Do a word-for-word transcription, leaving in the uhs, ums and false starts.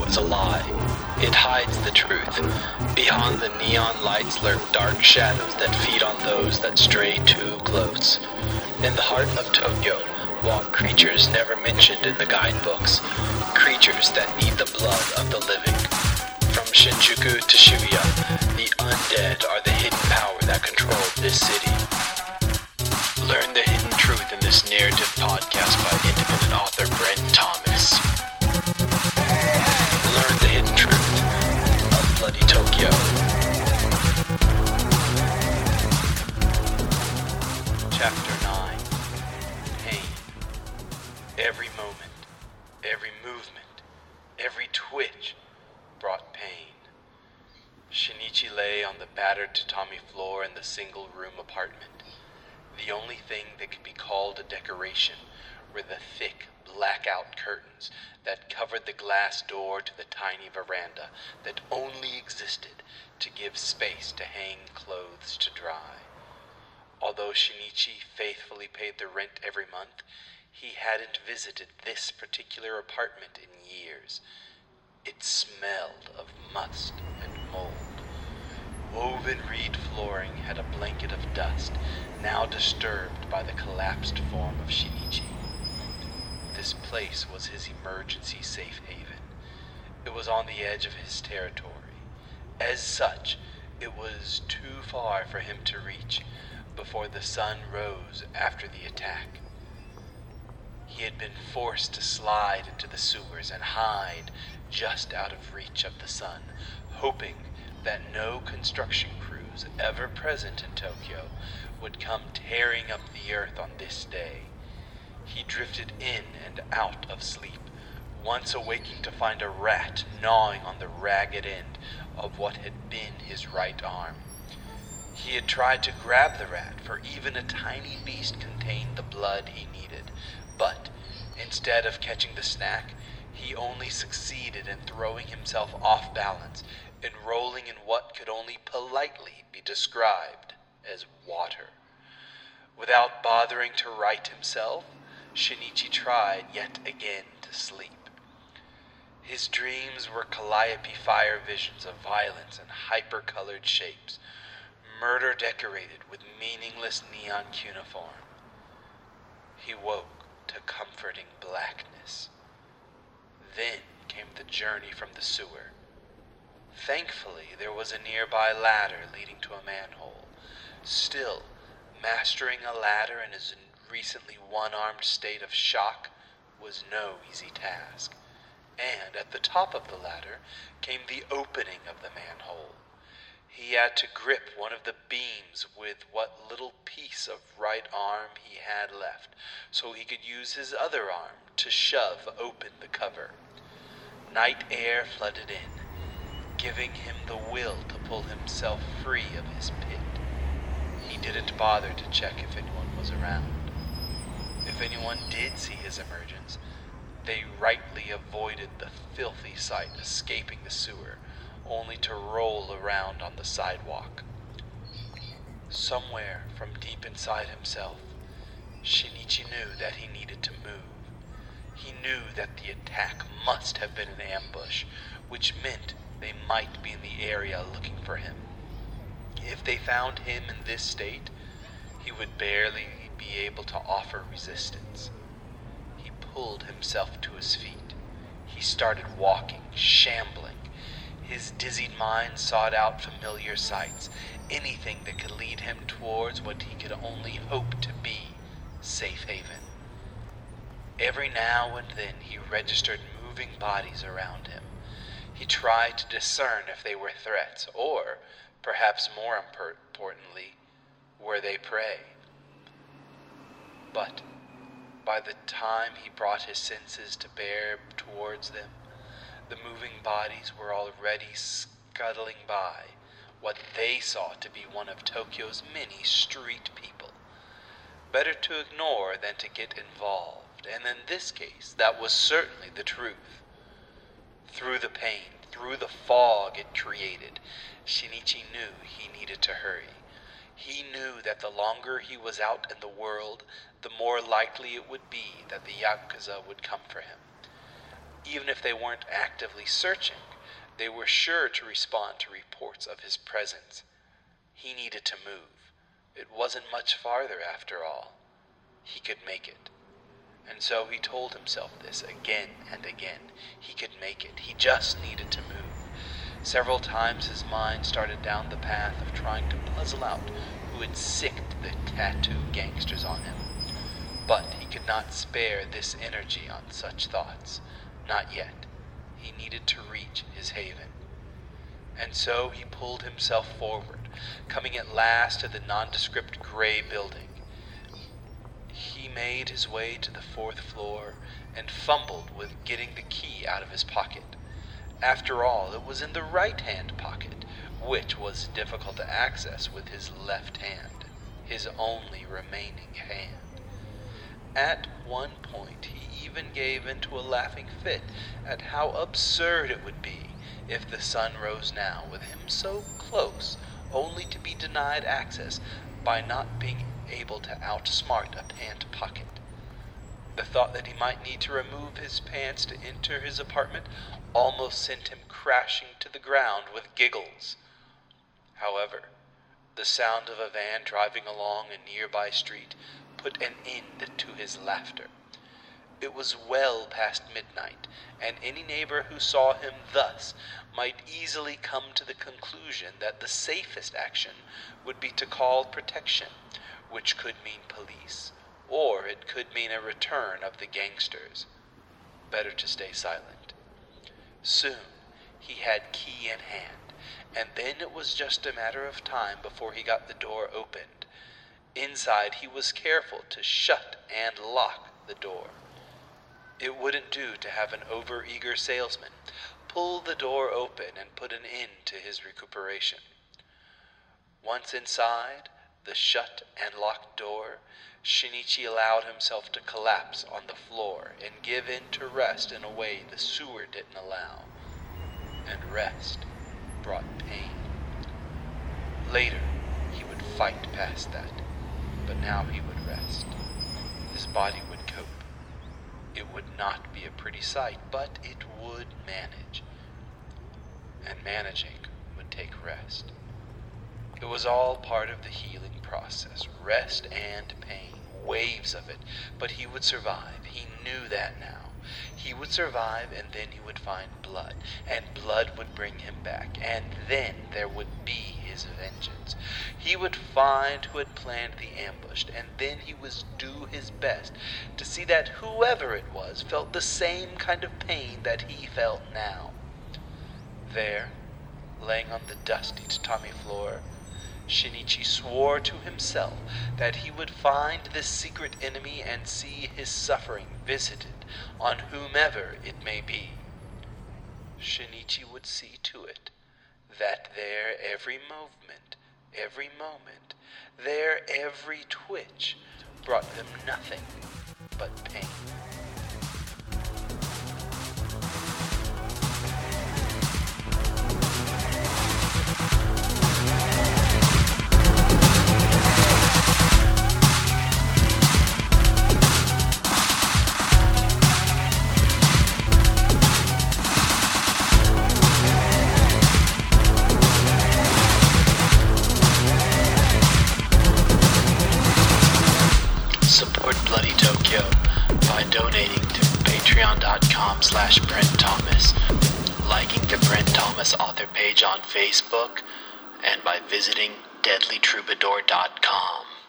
once a lie. It hides the truth. Behind the neon lights lurk dark shadows that feed on those that stray too close. In the heart of Tokyo walk creatures never mentioned in the guidebooks. Creatures that need the blood of the living. From Shinjuku to Shibuya, the undead are the hidden power that control this city. Learn the hidden truth in this narrative podcast by independent author Brent Thomas. Learn the hidden truth of Bloody Tokyo. Chapter nine. Pain. Every moment, every movement, every twitch brought pain. Shinichi lay on the battered tatami floor in the single-room apartment. The only thing that could be called a decoration were the thick, blackout curtains that covered the glass door to the tiny veranda that only existed to give space to hang clothes to dry. Although Shinichi faithfully paid the rent every month, he hadn't visited this particular apartment in years. It smelled of must and mold. Woven reed flooring had a blanket of dust, now disturbed by the collapsed form of Shinichi. This place was his emergency safe haven. It was on the edge of his territory. As such, it was too far for him to reach before the sun rose after the attack. He had been forced to slide into the sewers and hide just out of reach of the sun, hoping that no construction crews ever present in Tokyo would come tearing up the earth on this day. He drifted in and out of sleep, once awaking to find a rat gnawing on the ragged end of what had been his right arm. He had tried to grab the rat, for even a tiny beast contained the blood he needed, but instead of catching the snack, he only succeeded in throwing himself off balance and rolling in what could only politely be described as water. Without bothering to right himself, Shinichi tried yet again to sleep. His dreams were calliope fire visions of violence and hyper-colored shapes, murder decorated with meaningless neon cuneiform. He woke to comforting blackness. Then came the journey from the sewer. Thankfully, there was a nearby ladder leading to a manhole. Still, mastering a ladder in his recently one-armed state of shock was no easy task. And at the top of the ladder came the opening of the manhole. He had to grip one of the beams with what little piece of right arm he had left, so he could use his other arm to shove open the cover. Night air flooded in, giving him the will to pull himself free of his pit. He didn't bother to check if anyone was around. If anyone did see his emergence, they rightly avoided the filthy sight escaping the sewer, only to roll around on the sidewalk. Somewhere from deep inside himself, Shinichi knew that he needed to move. He knew that the attack must have been an ambush, which meant they might be in the area looking for him. If they found him in this state, he would barely be able to offer resistance. He pulled himself to his feet. He started walking, shambling. His dizzied mind sought out familiar sights, anything that could lead him towards what he could only hope to be safe haven. Every now and then he registered moving bodies around him. He tried to discern if they were threats, or, perhaps more importantly, were they prey. But by the time he brought his senses to bear towards them, the moving bodies were already scuttling by what they saw to be one of Tokyo's many street people. Better to ignore than to get involved, and in this case, that was certainly the truth. Through the pain, through the fog it created, Shinichi knew he needed to hurry. He knew that the longer he was out in the world, the more likely it would be that the Yakuza would come for him. Even if they weren't actively searching, they were sure to respond to reports of his presence. He needed to move. It wasn't much farther after all. He could make it. And so he told himself this again and again. He could make it. He just needed to move. Several times his mind started down the path of trying to puzzle out who had sicked the tattooed gangsters on him. But he could not spare this energy on such thoughts. Not yet. He needed to reach his haven. And so he pulled himself forward, coming at last to the nondescript gray building. He made his way to the fourth floor and fumbled with getting the key out of his pocket. After all, it was in the right-hand pocket, which was difficult to access with his left hand, his only remaining hand. At one point, he even gave into a laughing fit at how absurd it would be if the sun rose now, with him so close, only to be denied access by not being able to outsmart a pant pocket. The thought that he might need to remove his pants to enter his apartment almost sent him crashing to the ground with giggles. However, the sound of a van driving along a nearby street put an end to his laughter. It was well past midnight, and any neighbor who saw him thus might easily come to the conclusion that the safest action would be to call protection, which could mean police, or it could mean a return of the gangsters. Better to stay silent. Soon he had key in hand, and then it was just a matter of time before he got the door opened. Inside he was careful to shut and lock the door. It wouldn't do to have an over-eager salesman pull the door open and put an end to his recuperation. Once inside the shut and locked door, Shinichi allowed himself to collapse on the floor and give in to rest in a way the sewer didn't allow. And rest brought pain. Later, he would fight past that, but now he would rest. His body would cope. It would not be a pretty sight, but it would manage. And managing would take rest. It was all part of the healing process, rest and pain, waves of it, but he would survive. He knew that now. He would survive, and then he would find blood, and blood would bring him back, and then there would be his vengeance. He would find who had planned the ambush, and then he was do his best to see that whoever it was felt the same kind of pain that he felt now. There, laying on the dusty tatami floor, Shinichi swore to himself that he would find this secret enemy and see his suffering visited on whomever it may be. Shinichi would see to it that their every movement, every moment, their every twitch brought them nothing but pain. patreon.com slash Brent Thomas, liking the Brent Thomas author page on Facebook, and by visiting deadly troubadour dot com.